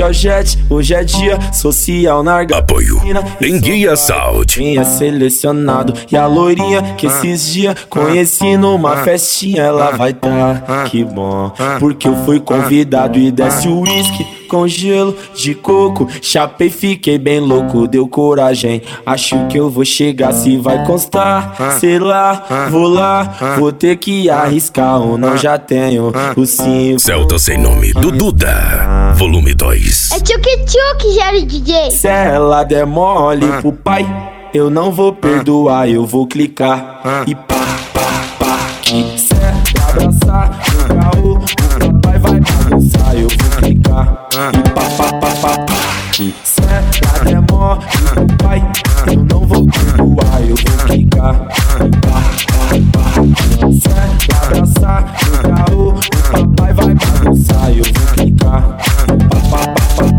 o jet? Hoje é dia social na Apoio Enguia Sound. Quem é selecionado e a loirinha que esses dias conheci numa festinha, ela vai tá, que bom, porque eu fui convidado e desce o uísque com gelo de coco. Chapei, fiquei bem louco, deu coragem, acho que eu vou chegar, se vai constar, sei lá, vou ter que arriscar ou não, já tenho o sim. Celta sem nome, do Duda, volume 2. É tchuc-tchuc, Jerry DJ. Se ela der mole pro pai, eu não vou perdoar, eu vou clicar e pá, que se abraçar no carro, o papai vai bagunçar, eu vou clicar e pá, que se ela der mole pro pai, eu não vou perdoar, eu vou clicar e pá, se abraçar no carro, o papai vai bagunçar, eu vou clicar e pá.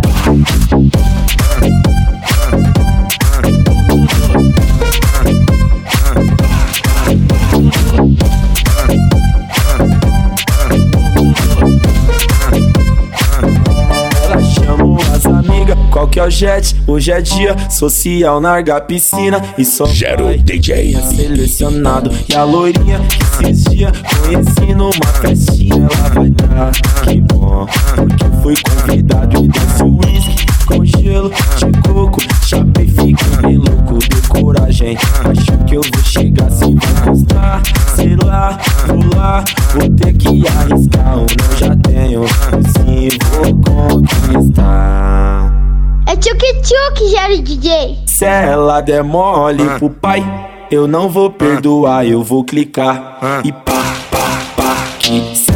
Ela chamou as amigas, qual que é o jet? Hoje é dia social, larga a piscina e só Gero vai DJ. é selecionado. E a loirinha que esses dias conheci numa festinha, ela vai dar, que bom, porque eu fui convidado e desce o uísque com gelo de coco. Chapei, fiquei bem louco, deu coragem, acho que eu vou chegar, se vai constar, sei lá, vou ter que arriscar ou não, já tenho, sim, vou conquistar. É tchuc-tchuc, Jerry DJ. Se ela der mole pro pai, eu não vou perdoar, eu vou clicar e pá, que se